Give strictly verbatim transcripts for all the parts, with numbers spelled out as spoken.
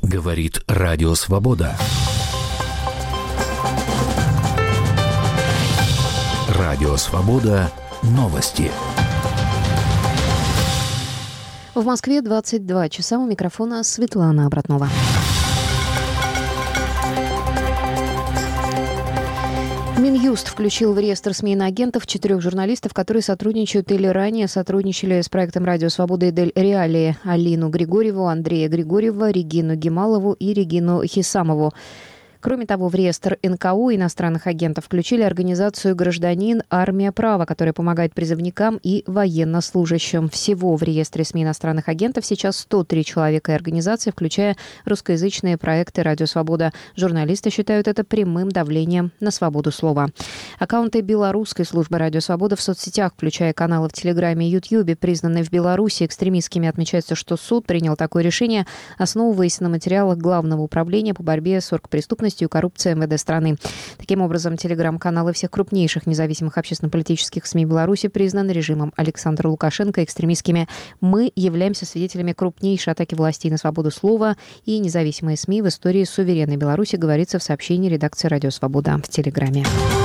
Говорит Радио Свобода. Радио Свобода. Новости. В Москве двадцать два часа. У микрофона Светлана Обратнова. Минюст включил в реестр СМИ иноагентов четырех журналистов, которые сотрудничают или ранее сотрудничали с проектом «Радио Свобода» и «Дель Реалии» Алину Григорьеву, Андрея Григорьева, Регину Гемалову и Регину Хисамову. Кроме того, в реестр эн ка у иностранных агентов включили организацию «Гражданин. Армия. Право», которая помогает призывникам и военнослужащим. Всего в реестре СМИ иностранных агентов сейчас сто три человека и организации, включая русскоязычные проекты «Радио Свобода». Журналисты считают это прямым давлением на свободу слова. Аккаунты белорусской службы «Радио Свобода» в соцсетях, включая каналы в Телеграме и Ютьюбе, признанные в Беларуси экстремистскими, отмечается, что суд принял такое решение, основываясь на материалах Главного управления по борьбе с оргпреступностью и коррупции эм вэ дэ страны. Таким образом, телеграм-каналы всех крупнейших независимых общественно-политических СМИ Беларуси признаны режимом Александра Лукашенко экстремистскими. Мы являемся свидетелями крупнейшей атаки властей на свободу слова и независимые СМИ в истории суверенной Беларуси, говорится в сообщении редакции «Радио Свобода» в Телеграме.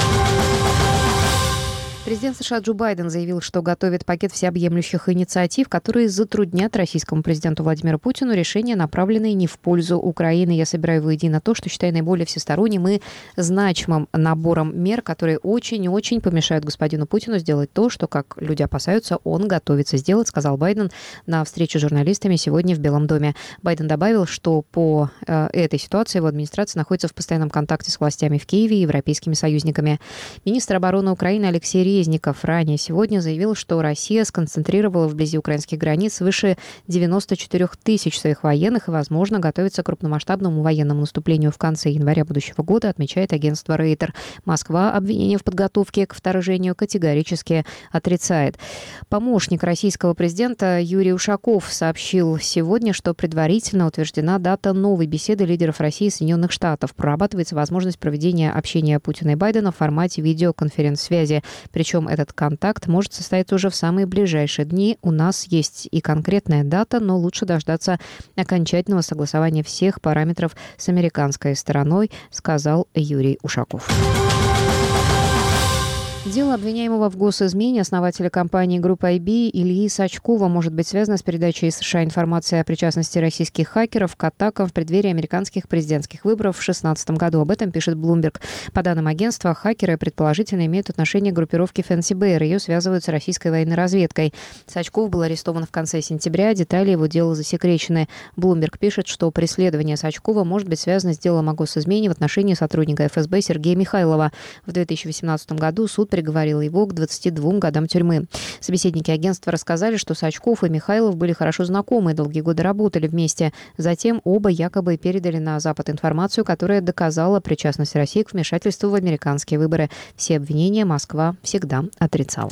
Президент США Джо Байден заявил, что готовит пакет всеобъемлющих инициатив, которые затруднят российскому президенту Владимиру Путину решения, направленные не в пользу Украины. Я собираю воедино то, что считаю наиболее всесторонним и значимым набором мер, которые очень и очень помешают господину Путину сделать то, что, как люди опасаются, он готовится сделать, сказал Байден на встрече с журналистами сегодня в Белом доме. Байден добавил, что по э, этой ситуации его администрация находится в постоянном контакте с властями в Киеве и европейскими союзниками. Министр обороны Украины Алексей Резников ранее сегодня заявил, что Россия сконцентрировала вблизи украинских границ свыше девяносто четыре тысяч своих военных и, возможно, готовится к крупномасштабному военному наступлению в конце января будущего года, отмечает агентство Рейтер. Москва обвинение в подготовке к вторжению категорически отрицает. Помощник российского президента Юрий Ушаков сообщил сегодня, что предварительно утверждена дата новой беседы лидеров России и Соединенных Штатов. Прорабатывается возможность проведения общения Путина и Байдена в формате видеоконференц-связи. Причем этот контакт может состояться уже в самые ближайшие дни. У нас есть и конкретная дата, но лучше дождаться окончательного согласования всех параметров с американской стороной, сказал Юрий Ушаков. Дело обвиняемого в госизмене основателя компании группы ай би Ильи Сачкова может быть связано с передачей США информации о причастности российских хакеров к атакам в преддверии американских президентских выборов в две тысячи шестнадцатом году. Об этом пишет Bloomberg. По данным агентства, хакеры предположительно имеют отношение к группировке Fancy Bear. Ее связывают с российской военной разведкой. Сачков был арестован в конце сентября. Детали его дела засекречены. Bloomberg пишет, что преследование Сачкова может быть связано с делом о госизмене в отношении сотрудника эф эс бэ Сергея Михайлова. В две тысячи восемнадцатом году суд приговорил его к двадцати двум годам тюрьмы. Собеседники агентства рассказали, что Сачков и Михайлов были хорошо знакомы и долгие годы работали вместе. Затем оба якобы передали на Запад информацию, которая доказала причастность России к вмешательству в американские выборы. Все обвинения Москва всегда отрицала.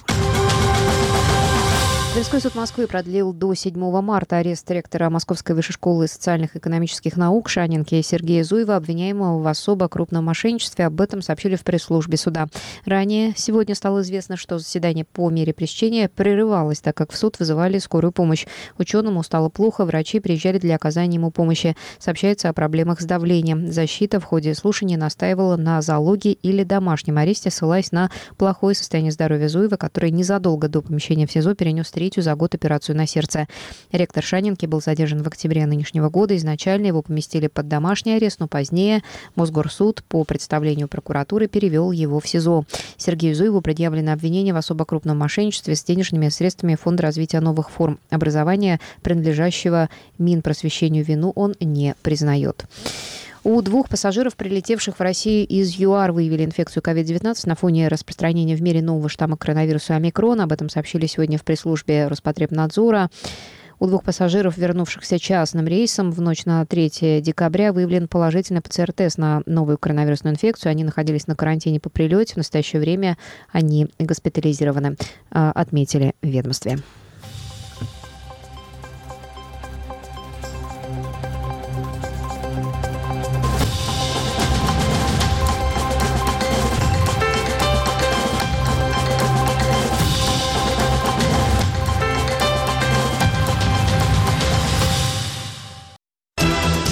Тверской суд Москвы продлил до седьмого марта арест ректора Московской высшей школы социальных и экономических наук Шанинки Сергея Зуева, обвиняемого в особо крупном мошенничестве. Об этом сообщили в пресс-службе суда. Ранее сегодня стало известно, что заседание по мере пресечения прерывалось, так как в суд вызывали скорую помощь. Ученому стало плохо, врачи приезжали для оказания ему помощи. Сообщается о проблемах с давлением. Защита в ходе слушания настаивала на залоге или домашнем аресте, ссылаясь на плохое состояние здоровья Зуева, который незадолго до помещения в СИЗО перенес третью за год операцию на сердце. Ректор Шанинки был задержан в октябре нынешнего года. Изначально его поместили под домашний арест, но позднее Мосгорсуд по представлению прокуратуры перевел его в СИЗО. Сергею Зуеву предъявлено обвинение в особо крупном мошенничестве с денежными средствами Фонда развития новых форм образования, принадлежащего Минпросвещению. Вину он не признает. У двух пассажиров, прилетевших в Россию из ЮАР, выявили инфекцию ковид девятнадцать на фоне распространения в мире нового штамма коронавируса омикрон. Об этом сообщили сегодня в пресс-службе Роспотребнадзора. У двух пассажиров, вернувшихся частным рейсом в ночь на третьего декабря, выявлен положительный пэ цэ эр-тест на новую коронавирусную инфекцию. Они находились на карантине по прилете. В настоящее время они госпитализированы, отметили в ведомстве.